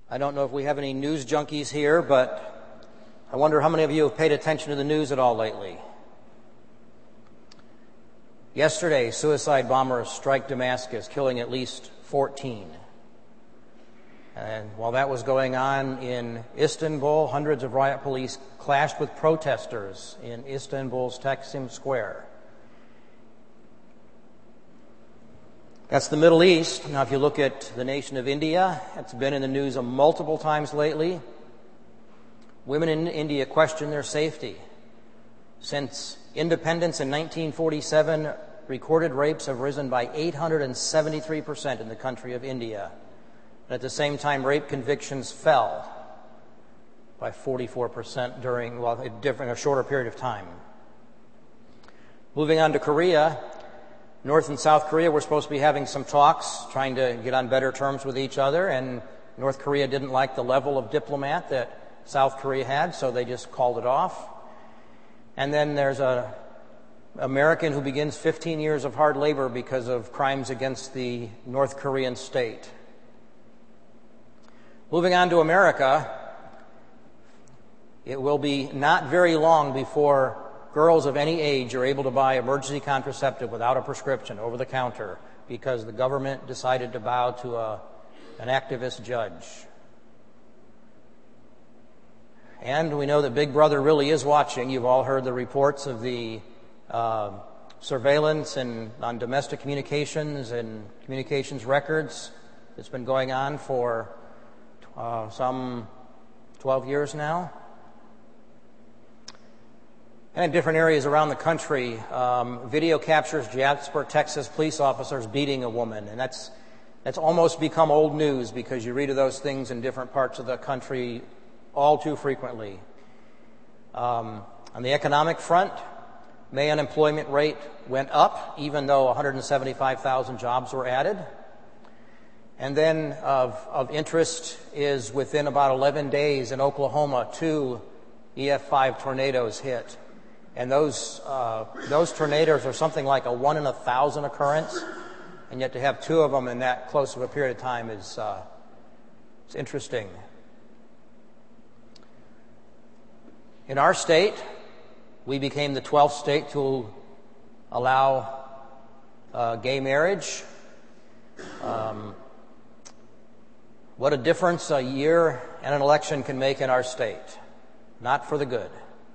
I don't know if we have any news junkies here, but I wonder how many of you have paid attention to the news at all lately. Yesterday, suicide bombers strike Damascus, killing at least 14. And while that was going on in Istanbul, hundreds of riot police clashed with protesters in Istanbul's Taksim Square. That's the Middle East. Now, if you look at the nation of India, it's been in the news multiple times lately. Women in India question their safety. Since independence in 1947, recorded rapes have risen by 873% in the country of India. And at the same time, rape convictions fell by 44% during a shorter period of time. Moving on to Korea, North and South Korea were supposed to be having some talks, trying to get on better terms with each other, and North Korea didn't like the level of diplomat that South Korea had, so they just called it off. And then there's an American who begins 15 years of hard labor because of crimes against the North Korean state. Moving on to America, it will be not very long before girls of any age are able to buy emergency contraceptive without a prescription over the counter because the government decided to bow to an activist judge. And we know that Big Brother really is watching. You've all heard the reports of the surveillance on domestic communications and communications records that's been going on for some 12 years now. And in different areas around the country, video captures Jasper, Texas police officers beating a woman. And that's almost become old news because you read of those things in different parts of the country all too frequently. On the economic front, May unemployment rate went up, even though 175,000 jobs were added. And then of interest is within about 11 days in Oklahoma, 2 EF5 tornadoes hit. And those tornadoes are something like a 1 in 1,000 occurrence, and yet to have 2 of them in that close of a period of time is it's interesting. In our state, we became the 12th state to allow gay marriage. What a difference a year and an election can make in our state. Not for the good.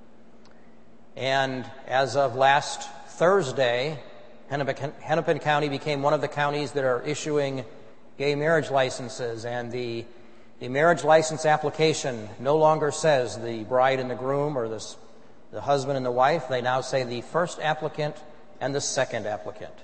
And as of last Thursday, Hennepin County became one of the counties that are issuing gay marriage licenses. And the marriage license application no longer says the bride and the groom or the husband and the wife. They now say the first applicant and the second applicant.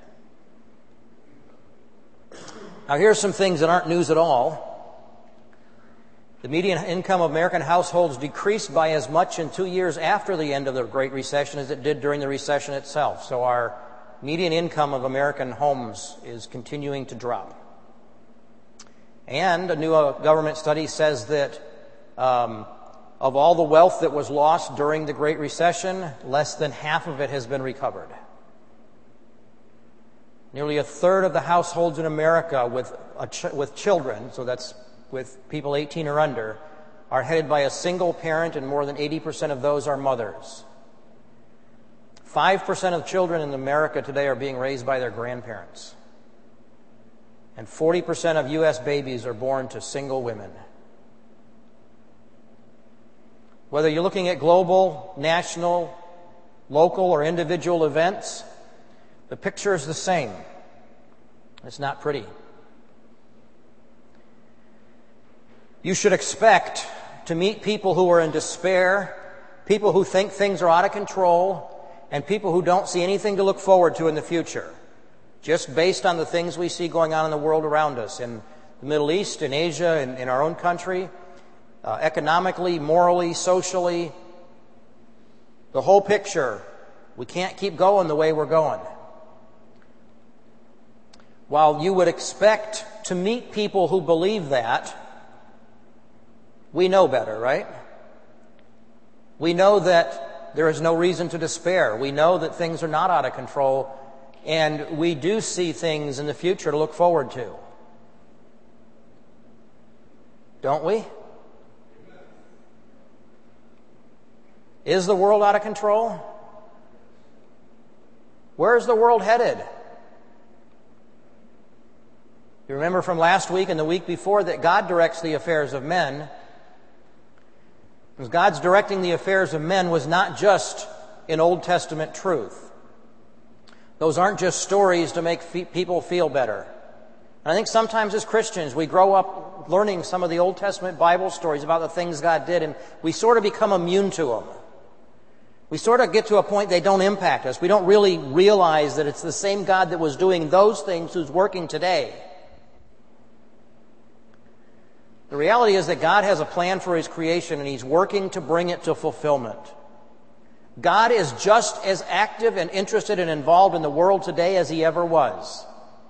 Now here's some things that aren't news at all. The median income of American households decreased by as much in 2 years after the end of the Great Recession as it did during the recession itself. So our median income of American homes is continuing to drop. And a new government study says that of all the wealth that was lost during the Great Recession, less than half of it has been recovered. Nearly a third of the households in America with children, so that's with people 18 or under, are headed by a single parent, and more than 80% of those are mothers. 5% of children in America today are being raised by their grandparents. And 40% of U.S. babies are born to single women. Whether you're looking at global, national, local, or individual events, the picture is the same. It's not pretty. You should expect to meet people who are in despair, people who think things are out of control, and people who don't see anything to look forward to in the future, just based on the things we see going on in the world around us, in the Middle East, in Asia, in our own country, economically, morally, socially. The whole picture. We can't keep going the way we're going. While you would expect to meet people who believe that, we know better, right? We know that there is no reason to despair. We know that things are not out of control, and we do see things in the future to look forward to. Don't we? Is the world out of control? Where is the world headed? You remember from last week and the week before that God directs the affairs of men. Because God's directing the affairs of men was not just in Old Testament truth. Those aren't just stories to make people feel better. And I think sometimes as Christians we grow up learning some of the Old Testament Bible stories about the things God did, and we sort of become immune to them. We sort of get to a point they don't impact us. We don't really realize that it's the same God that was doing those things who's working today. The reality is that God has a plan for His creation and He's working to bring it to fulfillment. God is just as active and interested and involved in the world today as He ever was.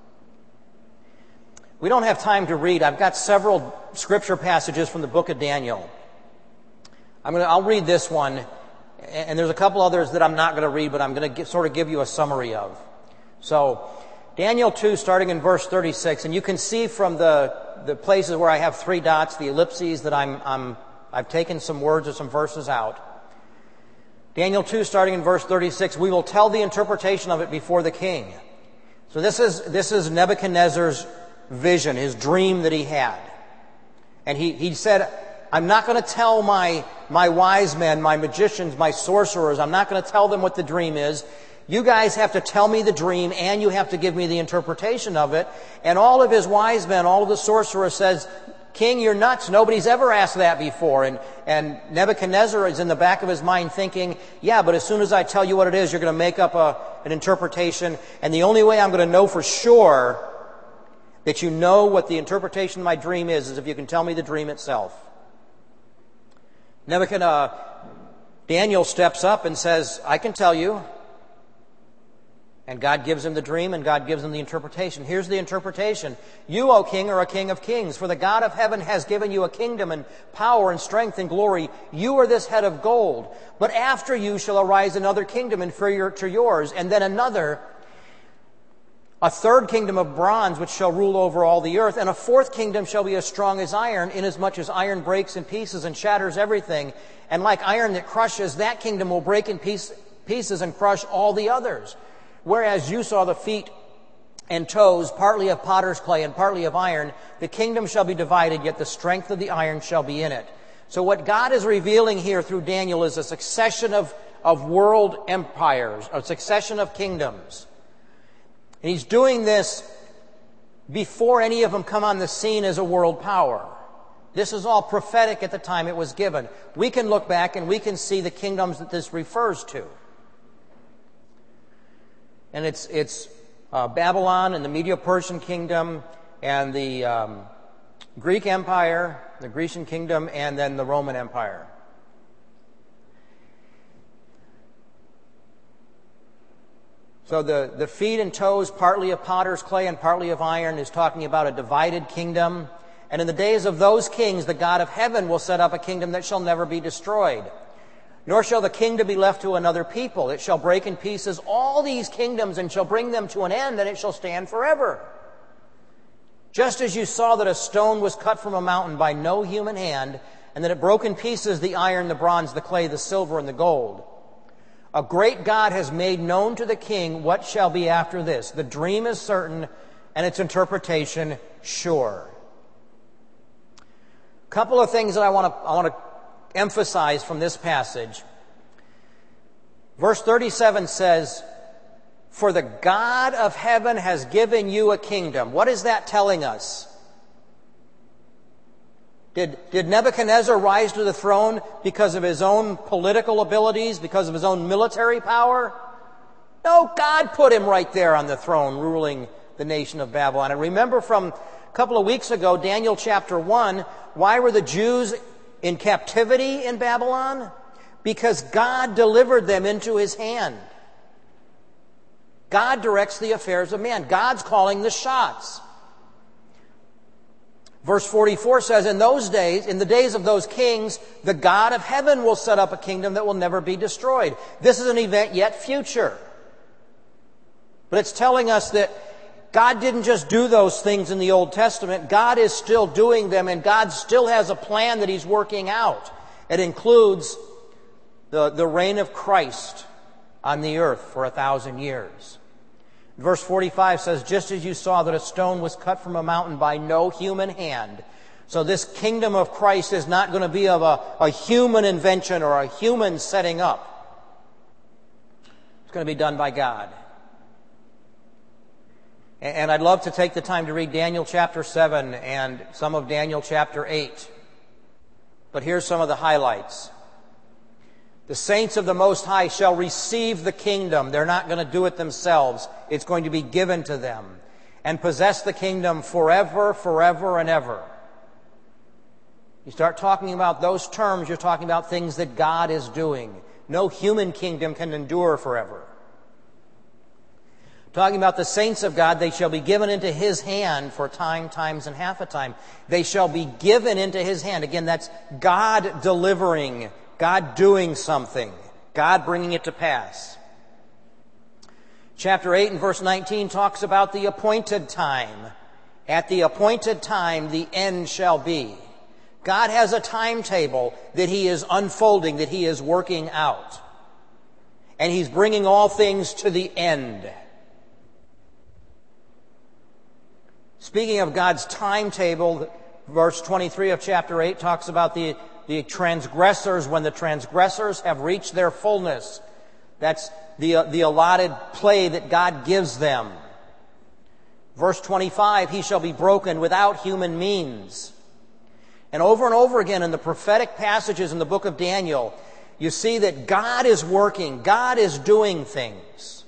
We don't have time to read. I've got several scripture passages from the book of Daniel. I'll read this one, and there's a couple others that I'm not going to read, but I'm going to sort of give you a summary of. So, Daniel 2, starting in verse 36, and you can see from the places where I have 3 dots, the ellipses, that I've taken some words or some verses out. Daniel 2, starting in verse 36, we will tell the interpretation of it before the king. So this is Nebuchadnezzar's vision, his dream that he had. And he said, I'm not going to tell my wise men, my magicians, my sorcerers, I'm not going to tell them what the dream is. You guys have to tell me the dream and you have to give me the interpretation of it. And all of his wise men, all of the sorcerers says, King, you're nuts. Nobody's ever asked that before. And Nebuchadnezzar is in the back of his mind thinking, yeah, but as soon as I tell you what it is, you're going to make up an interpretation. And the only way I'm going to know for sure that you know what the interpretation of my dream is if you can tell me the dream itself. Daniel steps up and says, I can tell you. And God gives him the dream, and God gives him the interpretation. Here's the interpretation. You, O king, are a king of kings, for the God of heaven has given you a kingdom and power and strength and glory. You are this head of gold. But after you shall arise another kingdom inferior to yours, and then another, a third kingdom of bronze, which shall rule over all the earth, and a fourth kingdom shall be as strong as iron, inasmuch as iron breaks in pieces and shatters everything. And like iron that crushes, that kingdom will break in pieces and crush all the others. Whereas you saw the feet and toes, partly of potter's clay and partly of iron, the kingdom shall be divided, yet the strength of the iron shall be in it. So what God is revealing here through Daniel is a succession of world empires, a succession of kingdoms. And He's doing this before any of them come on the scene as a world power. This is all prophetic at the time it was given. We can look back and we can see the kingdoms that this refers to. And it's Babylon and the Medo-Persian kingdom and the Greek Empire, the Grecian kingdom, and then the Roman Empire. So the feet and toes, partly of potter's clay and partly of iron, is talking about a divided kingdom. And in the days of those kings, the God of heaven will set up a kingdom that shall never be destroyed. Nor shall the kingdom be left to another people. It shall break in pieces all these kingdoms and shall bring them to an end, and it shall stand forever. Just as you saw that a stone was cut from a mountain by no human hand, and that it broke in pieces the iron, the bronze, the clay, the silver, and the gold. A great God has made known to the king what shall be after this. The dream is certain, and its interpretation sure. A couple of things that I want to emphasize from this passage. Verse 37 says, for the God of heaven has given you a kingdom. What is that telling us? Did Nebuchadnezzar rise to the throne because of his own political abilities, because of his own military power? No, God put him right there on the throne, ruling the nation of Babylon. And remember from a couple of weeks ago, Daniel chapter 1, why were the Jews in captivity in Babylon? Because God delivered them into His hand. God directs the affairs of man. God's calling the shots. Verse 44 says, in those days, in the days of those kings, the God of heaven will set up a kingdom that will never be destroyed. This is an event yet future. But it's telling us that God didn't just do those things in the Old Testament. God is still doing them, and God still has a plan that He's working out. It includes the reign of Christ on the earth for 1,000 years. Verse 45 says, just as you saw that a stone was cut from a mountain by no human hand. So this kingdom of Christ is not going to be of a human invention or a human setting up. It's going to be done by God. And I'd love to take the time to read Daniel chapter 7 and some of Daniel chapter 8. But here's some of the highlights. The saints of the Most High shall receive the kingdom. They're not going to do it themselves. It's going to be given to them. And possess the kingdom forever, forever, and ever. You start talking about those terms, you're talking about things that God is doing. No human kingdom can endure forever. Talking about the saints of God, they shall be given into His hand for time, times, and half a time. They shall be given into His hand. Again, that's God delivering, God doing something, God bringing it to pass. Chapter 8 and verse 19 talks about the appointed time. At the appointed time, the end shall be. God has a timetable that He is unfolding, that He is working out. And He's bringing all things to the end. Speaking of God's timetable, verse 23 of chapter 8 talks about the transgressors. When the transgressors have reached their fullness, that's the allotted play that God gives them. Verse 25, He shall be broken without human means. And over again in the prophetic passages in the book of Daniel, you see that God is working, God is doing things.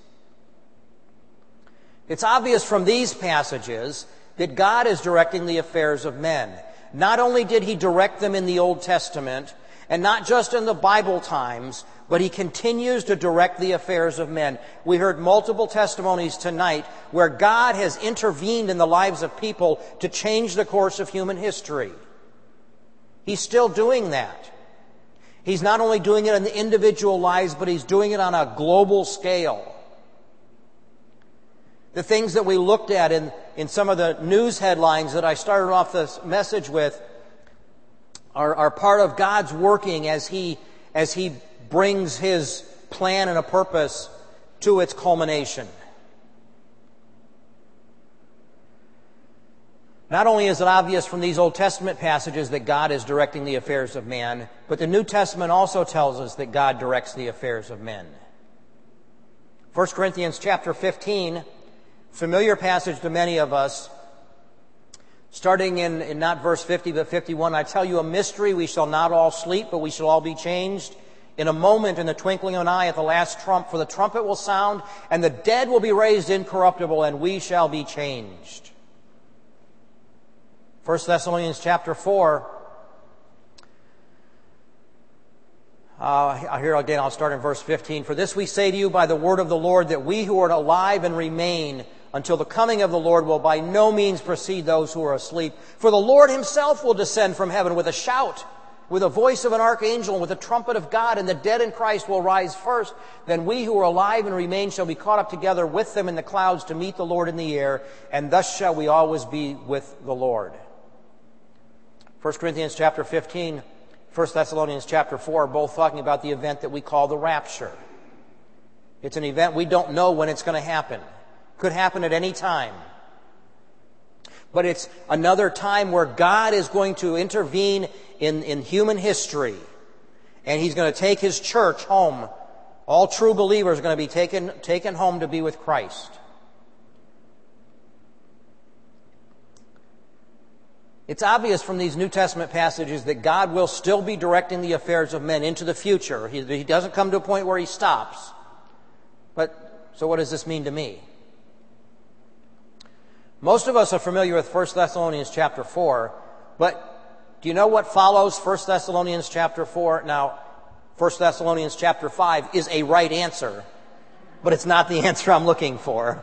It's obvious from these passages that God is directing the affairs of men. Not only did He direct them in the Old Testament, and not just in the Bible times, but He continues to direct the affairs of men. We heard multiple testimonies tonight where God has intervened in the lives of people to change the course of human history. He's still doing that. He's not only doing it in the individual lives, but He's doing it on a global scale. The things that we looked at in some of the news headlines that I started off this message with are part of God's working as He brings His plan and a purpose to its culmination. Not only is it obvious from these Old Testament passages that God is directing the affairs of man, but the New Testament also tells us that God directs the affairs of men. 1 Corinthians chapter 15, familiar passage to many of us, starting in not verse 50 but 51. I tell you a mystery, we shall not all sleep, but we shall all be changed. In a moment, in the twinkling of an eye, at the last trump, for the trumpet will sound, and the dead will be raised incorruptible, and we shall be changed. 1 Thessalonians chapter 4. Here again, I'll start in verse 15. For this we say to you by the word of the Lord, that we who are alive and remain until the coming of the Lord will by no means precede those who are asleep. For the Lord Himself will descend from heaven with a shout, with a voice of an archangel, and with a trumpet of God, and the dead in Christ will rise first. Then we who are alive and remain shall be caught up together with them in the clouds to meet the Lord in the air, and thus shall we always be with the Lord. 1 Corinthians chapter 15, 1 Thessalonians chapter 4 are both talking about the event that we call the rapture. It's an event we don't know when it's going to happen. Could happen at any time. But it's another time where God is going to intervene in human history. And He's going to take His church home. All true believers are going to be taken home to be with Christ. It's obvious from these New Testament passages that God will still be directing the affairs of men into the future. He doesn't come to a point where He stops. So what does this mean to me? Most of us are familiar with 1 Thessalonians chapter 4, but do you know what follows 1 Thessalonians chapter 4? Now, 1 Thessalonians chapter 5 is a right answer, but it's not the answer I'm looking for.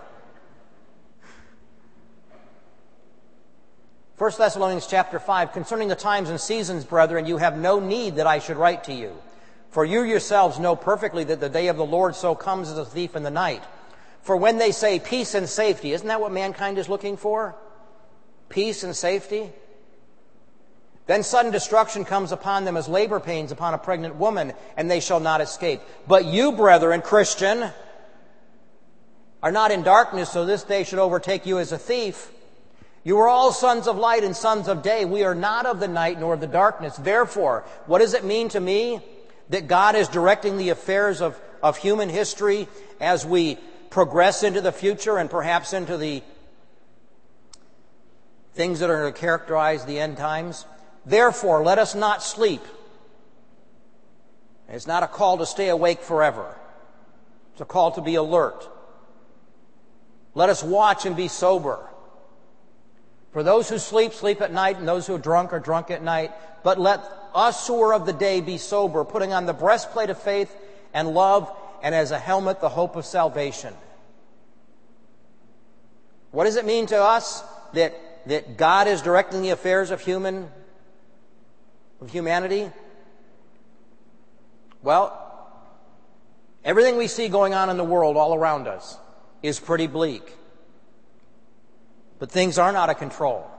1 Thessalonians chapter 5, concerning the times and seasons, brethren, you have no need that I should write to you. For you yourselves know perfectly that the day of the Lord so comes as a thief in the night. For when they say peace and safety, isn't that what mankind is looking for? Peace and safety? Then sudden destruction comes upon them as labor pains upon a pregnant woman, and they shall not escape. But you, brethren, Christian, are not in darkness, so this day should overtake you as a thief. You are all sons of light and sons of day. We are not of the night nor of the darkness. Therefore, what does it mean to me that God is directing the affairs of human history as we progress into the future and perhaps into the things that are going to characterize the end times? Therefore, let us not sleep. It's not a call to stay awake forever. It's a call to be alert. Let us watch and be sober. For those who sleep, sleep at night, and those who are drunk at night. But let us who are of the day be sober, putting on the breastplate of faith and love, and as a helmet the hope of salvation. What does it mean to us that God is directing the affairs of humanity? Well, everything we see going on in the world all around us is pretty bleak. But things aren't out of control.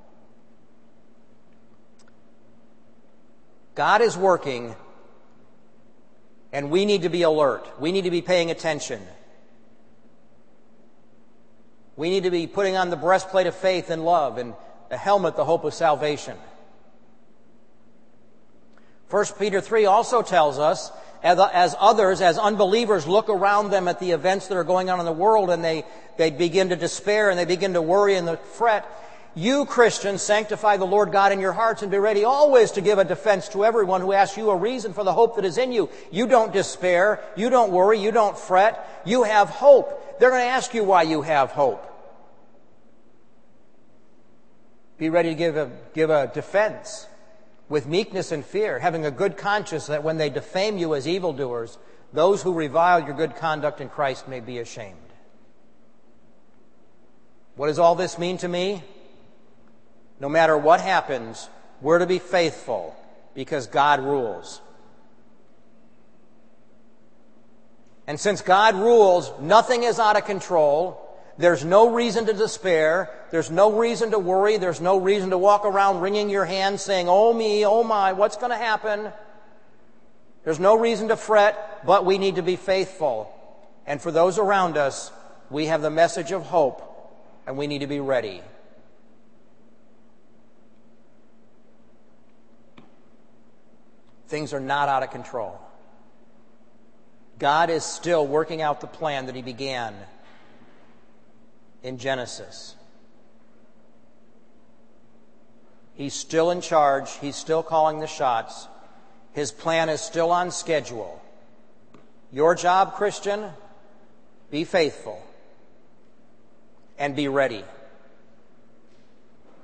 God is working, and we need to be alert. We need to be paying attention. We need to be putting on the breastplate of faith and love, and the helmet, the hope of salvation. 1 Peter 3 also tells us, as others, as unbelievers, look around them at the events that are going on in the world, and they begin to despair, and they begin to worry and fret, you, Christians, sanctify the Lord God in your hearts, and be ready always to give a defense to everyone who asks you a reason for the hope that is in you. You don't despair. You don't worry. You don't fret. You have hope. They're going to ask you why you have hope. Be ready to give a defense with meekness and fear, having a good conscience, that when they defame you as evildoers, those who revile your good conduct in Christ may be ashamed. What does all this mean to me? No matter what happens, we're to be faithful because God rules. And since God rules, nothing is out of control. There's no reason to despair. There's no reason to worry. There's no reason to walk around wringing your hands saying, oh me, oh my, what's going to happen? There's no reason to fret, but we need to be faithful. And for those around us, we have the message of hope, and we need to be ready. Things are not out of control. God is still working out the plan that He began in Genesis. He's still in charge. He's still calling the shots. His plan is still on schedule. Your job, Christian, be faithful and be ready.